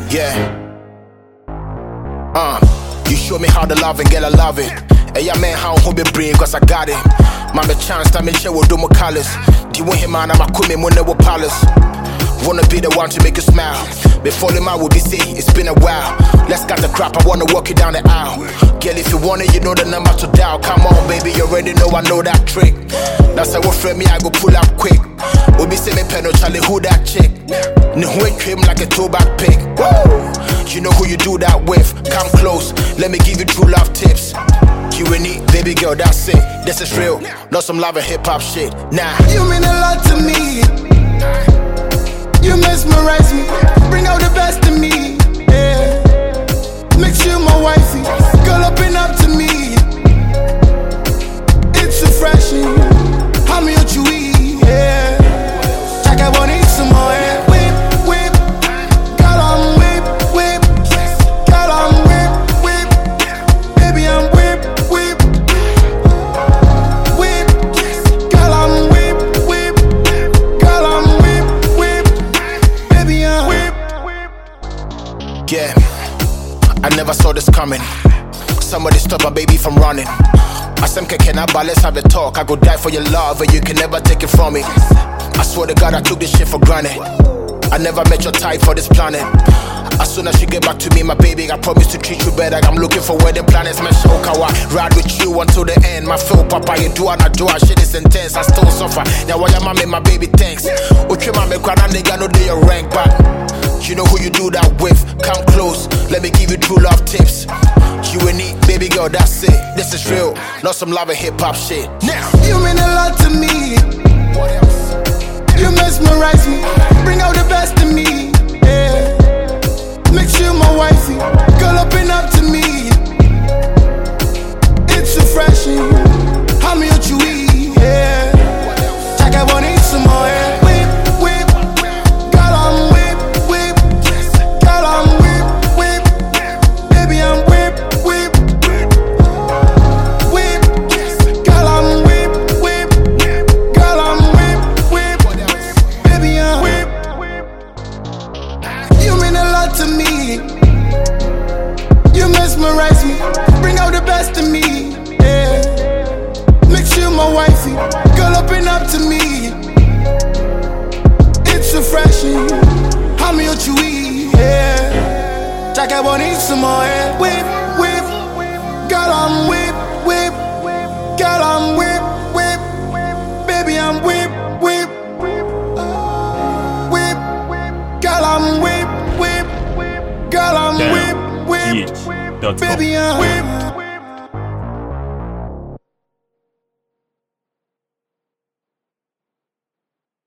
Yeah. You show me how to love and get I love it. Hey, yeah, man, how home be bring, cause I got it. Mama chance, time and share with do my colors. Do you want him, man? I'm a queen when they were palace. Wanna be the one to make you smile. Before the man will be say, it's been a while. Let's cut the crap, I wanna walk you down the aisle. Girl, if you want it, you know the number to dial. Come on, baby, you already know I know that trick. That's how friend me, I go pull up quick. Obi say me pen no Charlie, who that chick? No way trim like a throwback pick. Woo! You know who you do that with. Come close, let me give you true love tips. You and me, baby girl, that's it. This is real, not some love and hip hop shit. Nah. You mean a lot to me. You mesmerize me, bring out the best in me. Yeah. Makes you my wifey, girl open up to me. It's refreshing. How me what you eat? Yeah. Jack, I wanna eat some more. Yeah. Whip, whip, girl I'm whip, whip, girl I'm whip, whip, baby I'm whip, whip, whip, girl I'm whip, whip, girl I'm whip, whip, baby I'm whip, whip. Yeah, I never saw this coming. Somebody stop my baby from running. I said, but let's have a talk. I go die for your love and you can never take it from me. I swear to God, I took this shit for granted. I never met your type for this planet. As soon as you get back to me, my baby, I promise to treat you better. I'm looking for wedding planets, man. Shokawa, ride with you until the end. My feel, papa, you do and I do. Shit is intense, I still suffer. Now why am I make my baby thanks? Uche ma me kwana nigga no do your rank back. You know who you do that with. Come close, let me give you true love tips. You and me, baby girl, that's it. This is real, not some love and hip hop shit. Now you mean a lot to me. What else? You mesmerize me, bring out the best in me. Yeah. Makes you my wifey, girl open up to me. It's refreshing. How me what you eat? Yeah. Jack, I wanna eat some more. Yeah. Whip, whip, girl I'm whip, whip, girl I'm whip, whip, baby I'm whip, whip, whip, girl I'm whip, whip, girl I'm whip, whip, baby I'm whip. You mean a lot to me. You mesmerize me, bring out the best in me. Yeah. Makes you my wifey, girl open up to me. It's refreshing. How me what you eat? Yeah. Jack, I wanna eat some more. Yeah. Whip, whip, girl I'm whip, whip, girl I'm whip, whip, baby I'm whip, whip, whip, girl I'm whip, whip, girl I'm whip, whip, baby I'm whip.